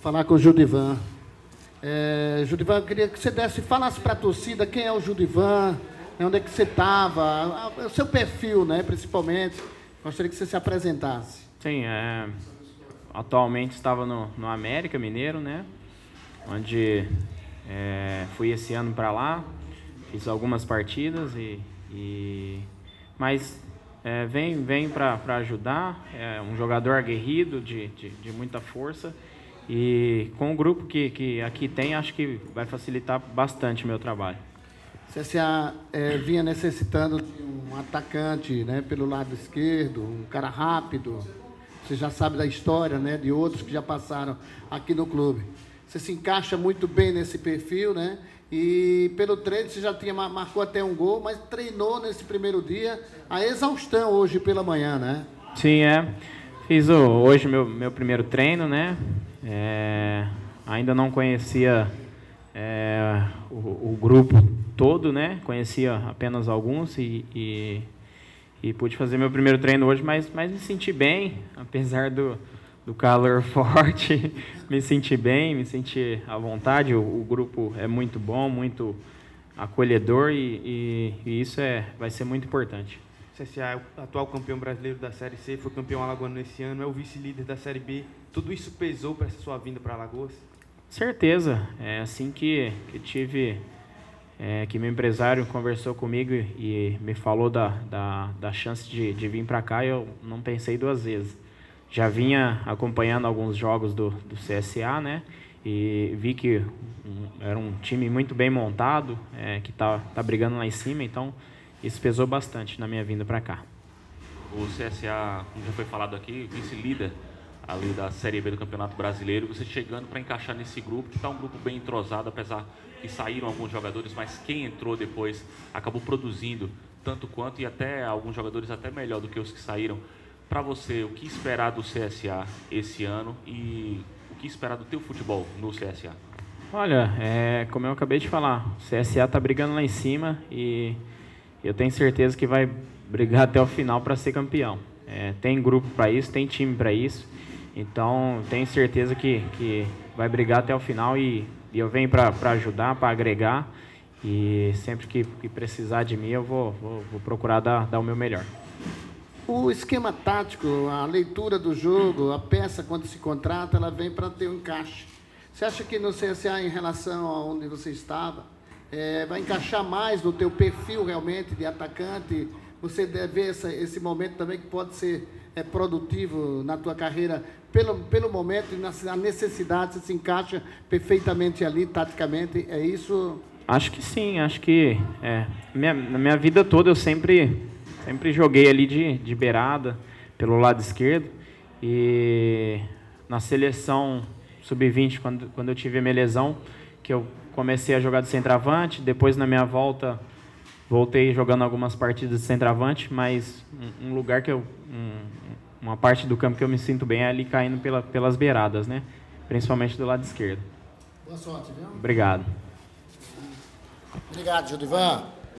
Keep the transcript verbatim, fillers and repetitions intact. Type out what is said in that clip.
falar com o Judivan. É, Judivan, eu queria que você desse, falasse para a torcida quem é o Judivan, onde é que você estava, o seu perfil, né, principalmente. Gostaria que você se apresentasse. Sim, é, atualmente estava no, no América Mineiro, né, onde é, fui esse ano para lá, fiz algumas partidas, e, e, mas é, vem, vem para ajudar, é um jogador aguerrido, de, de, de muita força. E com o grupo que, que aqui tem, acho que vai facilitar bastante o meu trabalho. C S A é, vinha necessitando de um atacante, né, pelo lado esquerdo, um cara rápido. Você já sabe da história, né, de outros que já passaram aqui no clube. Você se encaixa muito bem nesse perfil, né? E pelo treino você já tinha marcou até um gol, mas treinou nesse primeiro dia a exaustão hoje pela manhã, né? Sim, é. Fiz o, hoje meu, meu primeiro treino, né? É, ainda não conhecia é, o, o grupo todo, né? Conhecia apenas alguns e, e, e pude fazer meu primeiro treino hoje, mas, mas me senti bem, apesar do, do calor forte, me senti bem, me senti à vontade. O, o grupo é muito bom, muito acolhedor e, e, e isso é, vai ser muito importante. O C S A é o atual campeão brasileiro da Série C, foi campeão alagoano esse ano, é o vice-líder da Série B. Tudo isso pesou para essa sua vinda para Alagoas? Certeza. É assim que, que tive, é, que meu empresário conversou comigo e me falou da, da, da chance de, de vir para cá, eu não pensei duas vezes. Já vinha acompanhando alguns jogos do, do C S A, né? E vi que um, era um time muito bem montado, é, que tá, tá brigando lá em cima, então isso pesou bastante na minha vinda para cá. O C S A, como já foi falado aqui, vice-líder ali da Série B do Campeonato Brasileiro, você chegando para encaixar nesse grupo, que está um grupo bem entrosado, apesar que saíram alguns jogadores, mas quem entrou depois acabou produzindo tanto quanto e até alguns jogadores até melhor do que os que saíram. Para você, o que esperar do C S A esse ano e o que esperar do teu futebol no C S A? Olha, é, como eu acabei de falar, o C S A está brigando lá em cima e eu tenho certeza que vai brigar até o final para ser campeão. É, tem grupo para isso, tem time para isso. Então, tenho certeza que, que vai brigar até o final e, e eu venho para ajudar, para agregar. E sempre que, que precisar de mim, eu vou, vou, vou procurar dar, dar o meu melhor. O esquema tático, a leitura do jogo, a peça, quando se contrata, ela vem para ter um encaixe. Você acha que no C S A, em relação a onde você estava, É, vai encaixar mais no teu perfil realmente de atacante? Você deve ver essa, esse momento também que pode ser é, produtivo na tua carreira pelo, pelo momento e na a necessidade, você se encaixa perfeitamente ali, taticamente, é isso? Acho que sim, acho que é, minha, na minha vida toda eu sempre, sempre joguei ali de, de beirada, pelo lado esquerdo, e na seleção sub vinte, quando, quando eu tive a minha lesão, que eu comecei a jogar de centroavante, depois na minha volta voltei jogando algumas partidas de centroavante, mas um, um lugar que eu, um, uma parte do campo que eu me sinto bem é ali caindo pela, pelas beiradas, né? Principalmente do lado esquerdo. Boa sorte, viu? Obrigado. Obrigado, Judivan.